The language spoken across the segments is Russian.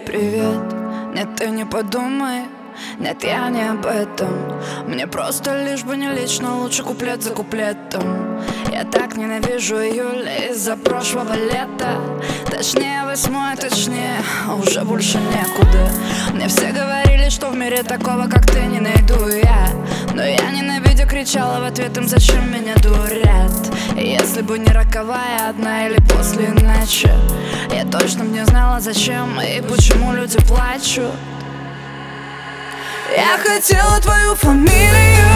Привет, нет, ты не подумай. Нет, я не об этом. Мне просто лишь бы не лично, лучше куплет за куплетом. Я так ненавижу июль из-за прошлого лета. Точнее 8-й, точнее, уже больше некуда. Мне все говорили, что в мире такого, как ты, не найду я. Но я ненавидя кричала в ответ им, зачем меня дурят. И если бы не роковая одна или после иначе, я точно б не знала, зачем и почему люди плачут. Я хотела твою фамилию,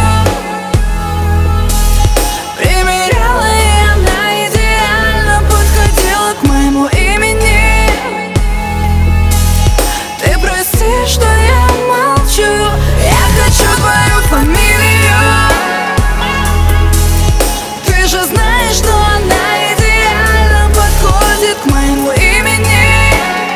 примеряла, и она идеально подходила к моему имени. Ты прости, что я молчу, я хочу твою фамилию. Ты же знаешь, что она идеально подходит к моему имени.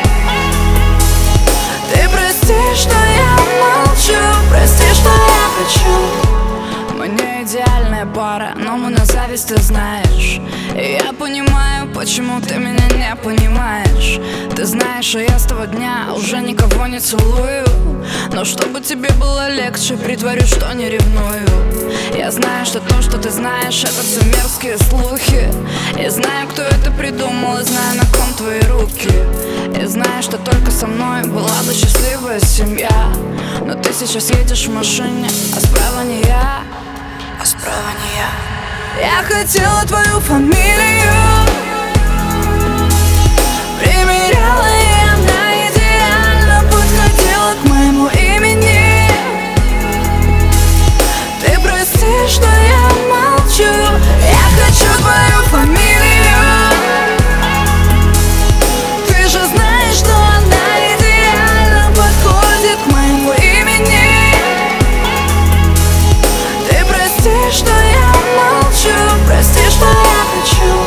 Ты прости, что я молчу, прости, что я хочу. Мы не идеальная пара, но мы на зависть, ты знаешь. И я понимаю, почему ты меня не понимаешь. Ты знаешь, что я с того дня уже никого не целую. Но чтобы тебе было легче, притворюсь, что не ревную. Я знаю, что то, что ты знаешь, это все мерзкие слухи. Я знаю, кто это придумал, и знаю, на ком твои руки. И знаю, что только со мной была бы счастливая семья. Но ты сейчас едешь в машине, а справа не я, а справа не я. Я хотела твою фамилию, примеряла, и она идеально подходила к моему имени. Ты прости, что я молчу, я хочу твою фамилию. Ты же знаешь, что она идеально подходит к моему имени. Ты прости, что я молчу, прости, что я хочу.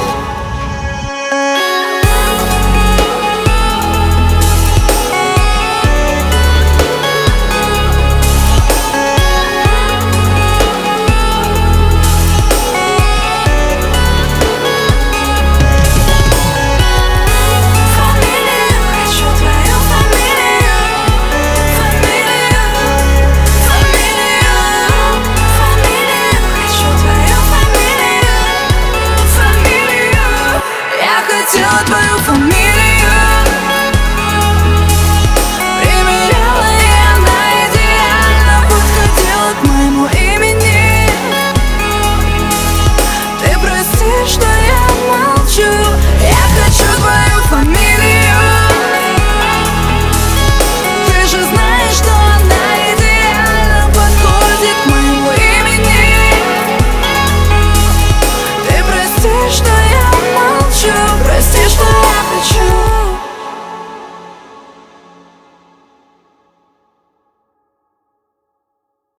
Хотела твою фамилию,